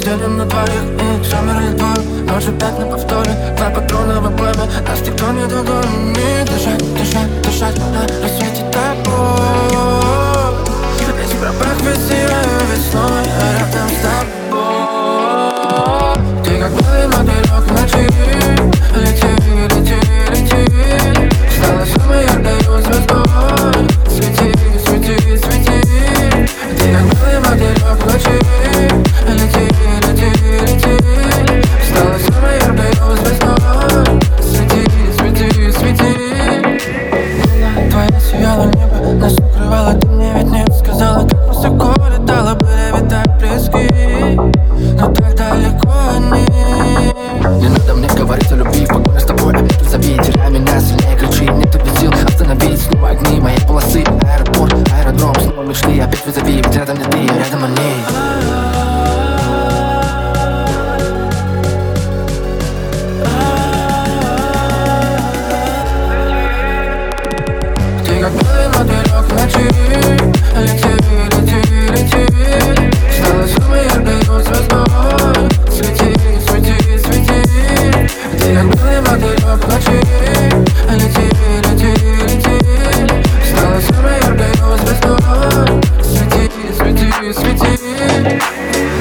делим на двоих, и все мир твой. Ночь опять на повторе, два патрона в обойме. Нас никто не догонит. Дышать, дышать, дышать на рассвете тобой. Весь в пропах веселья весной, а рядом с тобой. Ты как белый мотылек в ночи. Лети, лети, лети. Стала самой яркой звездой. Свети, свети, свети. Ты как белый мотылек в ночи. Лети, лети, лети. Стала самой яркой звездой. Свети, свети, свети. Луна твоя сияла небо, нас укрывала, ты мне ведь не сказала, как высоко летала, были ведь так близки, но так далеко они. Не надо мне говорить о любви, в погоне с тобой опять разови. Теряй меня, сильнее кричи, нет сил остановить. Снова огни моей полосы, аэропорт, аэродром. Снова мечты, опять вызови, ведь рядом не ты, рядом они. Ты как белый мотылек в ночи. Лети, лети, лети. Стала самой яркой звездой. Свети, свети, свети. Ты как белый мотылек в ночи. Лети, лети, лети. Стала самой яркой звездой. Свети, свети, свети.